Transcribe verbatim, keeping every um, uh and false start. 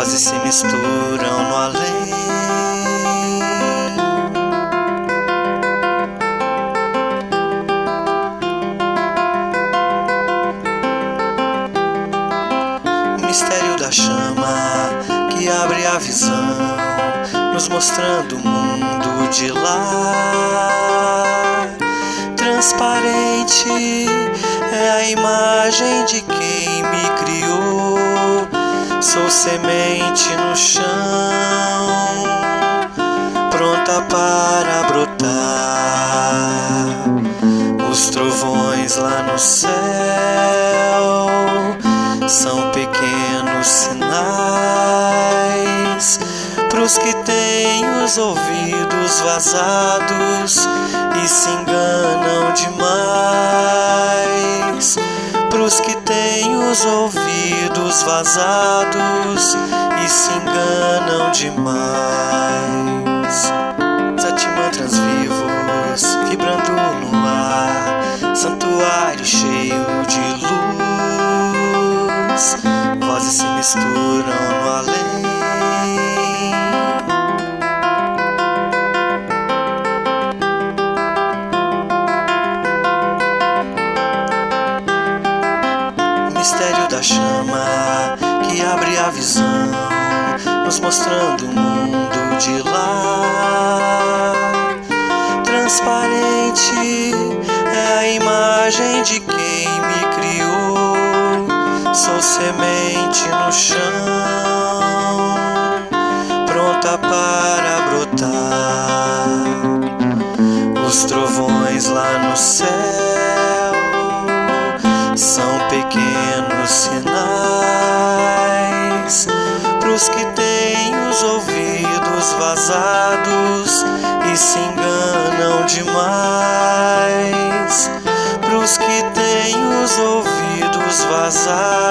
vozes se misturam no além. Mistério da chama que abre a visão, nos mostrando o mundo de lá. Transparente é a imagem de quem me criou. Sou semente no chão, pronta para brotar. Os trovões lá no céu são pequenos sinais pros que têm os ouvidos vazados e se enganam demais. Pros que têm os ouvidos vazados e se enganam demais. Sete mantras vivos vibrando no ar, santuário cheio de luz. Vozes se misturam no além. Mistério da chama que abre a visão, nos mostrando o mundo de lá. Transparente é a imagem de quem me criou. Sou semente no chão, pronta para brotar. Os trovões lá no céu são pequenos sinais pros que têm os ouvidos vazados e se enganam demais. Pros que têm os ouvidos vazados